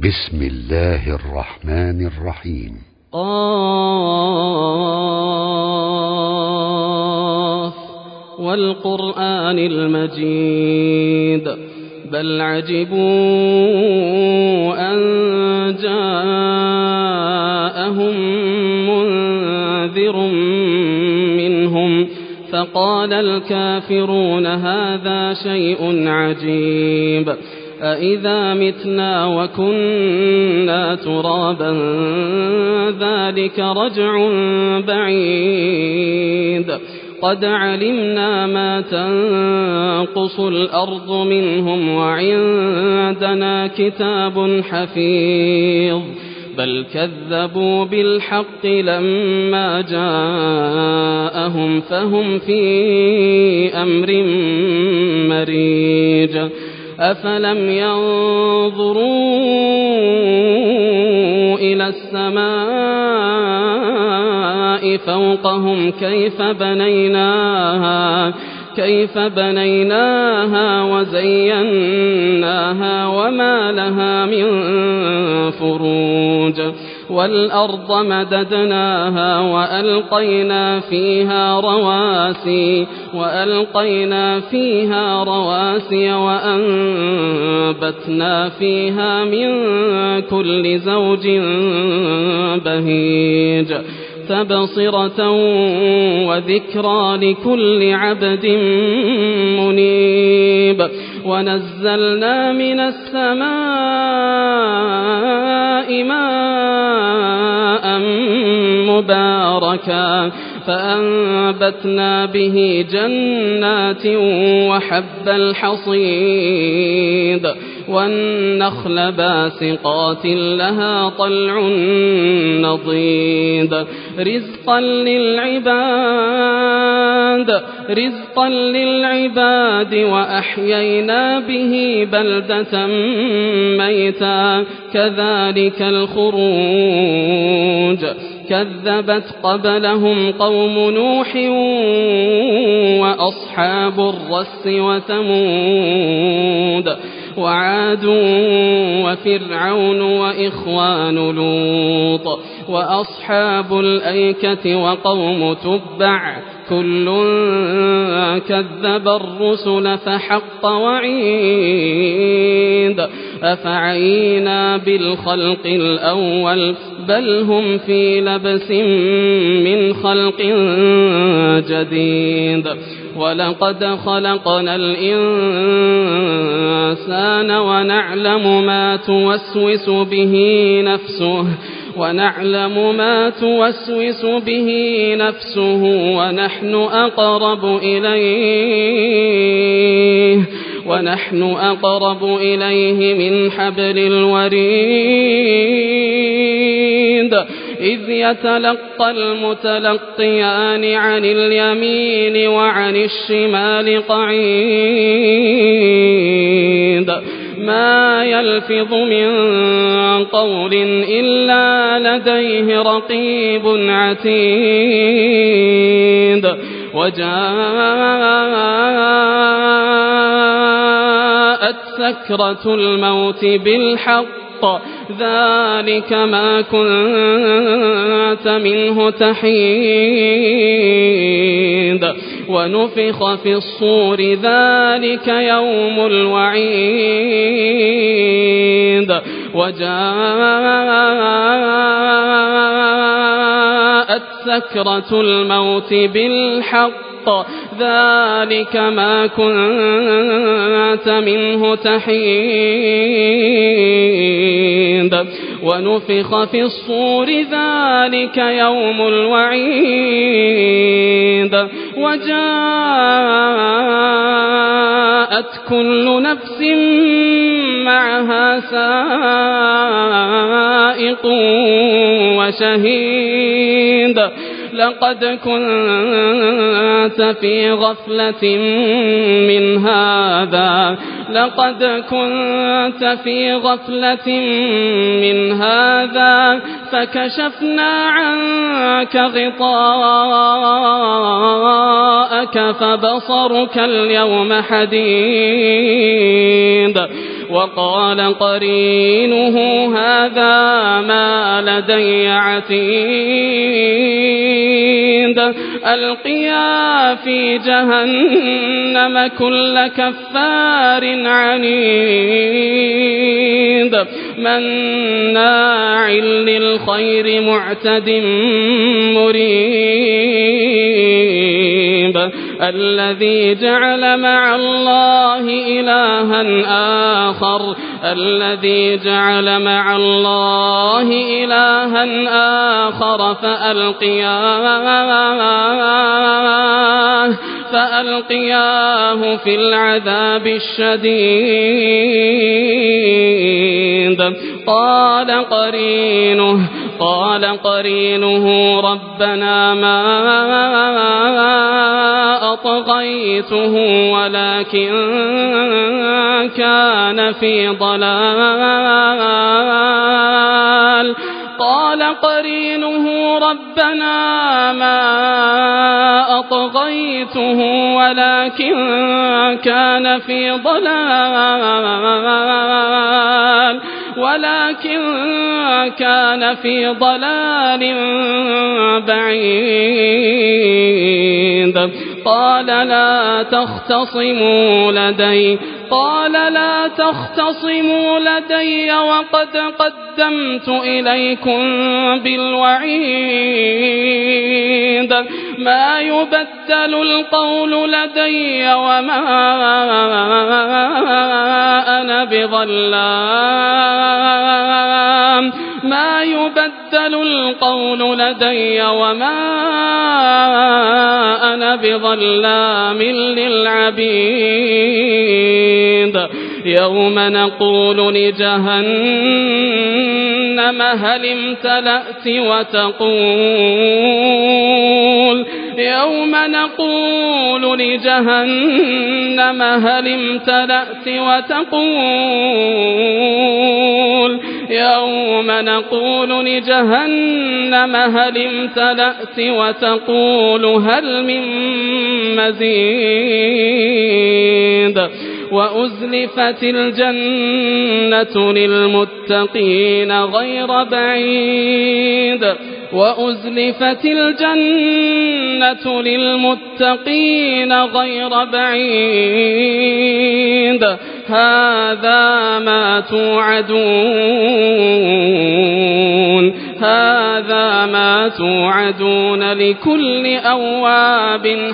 بسم الله الرحمن الرحيم. قاف والقرآن المجيد بل عجبوا أن جاءهم منذر منهم فقال الكافرون هذا شيء عجيب أإذا متنا وكنا ترابا ذلك رجع بعيد قد علمنا ما تنقص الأرض منهم وعندنا كتاب حفيظ بل كذبوا بالحق لما جاءهم فهم في أمر مريج أفلم ينظروا إلى السماء فوقهم كيف بنيناها وزيناها وما لها من فروج والأرض مددناها وألقينا فيها رواسي وأنبتنا فيها من كل زوج بهيج تبصرة وذكرى لكل عبد منيب ونزلنا من السماء ماء مباركا فأنبتنا به جنات وحب الحصيد والنخل باسقات لها طلع نضيد رزقا للعباد وأحيينا به بلدة ميتا كذلك الخروج كذبت قبلهم قوم نوح وأصحاب الرس وثمود وعاد وفرعون وإخوان لوط وأصحاب الأيكة وقوم تبع كل كذب الرسل فحق وعيد أفعينا بالخلق الأول بل هم في لبس من خلق جديد ولقد خلقنا الإنسان ونعلم ما توسوس به نفسه ونحن أقرب إليه من حبل الوريد إذ يتلقى المتلقيان عن اليمين وعن الشمال قعيد ما يلفظ من قول إلا لديه رقيب عتيد وجاءت سكرة الموت بالحق ذلك ما كنت منه تحيد ونفخ في الصور ذلك يوم الوعيد وجاءت سكرة الموت بالحق ذلك ما كنت منه تحيد ونفخ في الصور ذلك يوم الوعيد وجاءت كل نفس معها سائق وشهيد لقد كنت في غفلة من هذا لقد كنت في غفلة من هذا فكشفنا عنك غطاءك فبصرك اليوم حديد وقال قرينه هذا ما لدي عتيد ألقيا في جهنم كل كفار عنيد مناع للخير معتد مريب الذي جعل مع الله إلها آخر فألقياه في العذاب الشديد قال قرينه ربنا ما أطغيته ولكن كان في ضلال قال قرينه ربنا ما أطغيته ولكن كان في ضلال بعيد قال لا تختصموا لدي وقد قدمت إليكم بالوعيد ما يبدل القول لدي وما أنا بظلام للعبيد يوم نقول لجهنم هل امتلأت وتقول هل من مزيد وأزلفت الجنة للمتقين غير بعيد هذا ما توعدون لكل أواب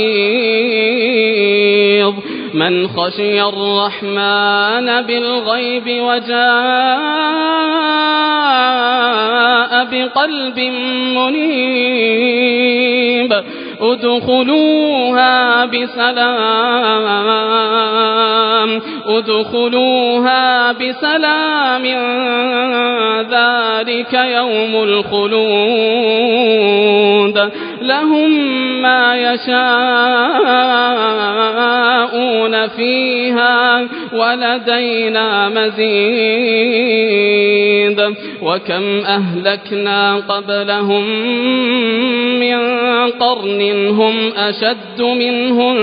حفيظ من خشي الرحمن بالغيب وجاء بقلب منيب ادخلوها بسلام ذلك يوم الخلود لهم ما يشاءون فيها ولدينا مزيد وكم أهلكنا قبلهم من قرن هم أشد منهم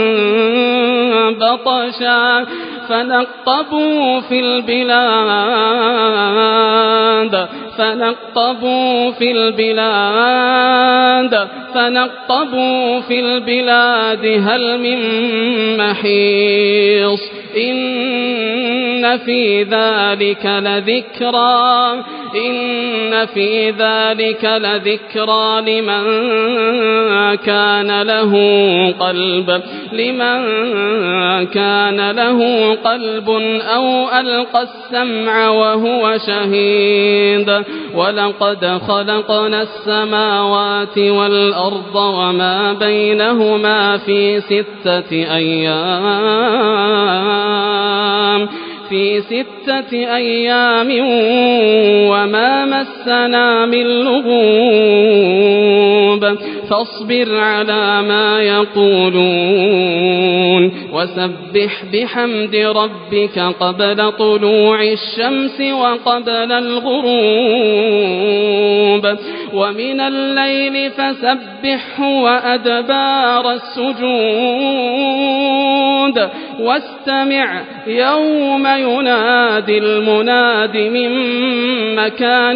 بطشا فنقبوا في البلاد هل من محيص إن في ذلك لذكرى لمن كان له قلب أو ألقى السمع وهو شهيد ولقد خلقنا السماوات والأرض وما بينهما في ستة أيام وما مسنا من لغوب فاصبر على ما يقولون وسبح بحمد ربك قبل طلوع الشمس وقبل الغروب ومن الليل فسبحه وأدبار السجود واستمع يوم ينادي المناد من مكان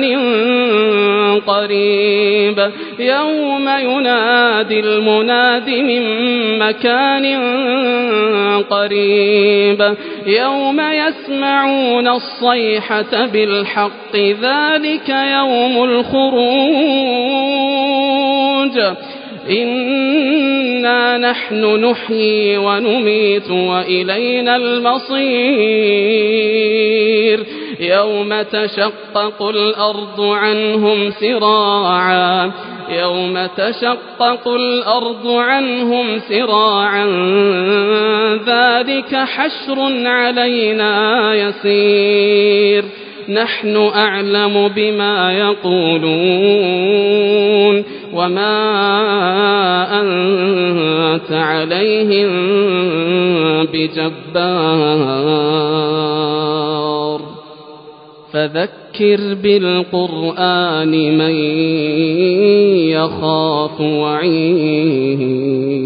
قريب يوم ينادي المناد من مكان قريب يوم يسمعون الصيحة بالحق ذلك يوم الخروج إنا نحن نحيي ونميت وإلينا المصير يوم تشقق الأرض عنهم سراعا يوم تشقق الأرض عنهم سراعا ذلك حشر علينا يسير نحن أعلم بما يقولون وما أنت عليهم بجبار فذكر بالقرآن من يخاف وعيد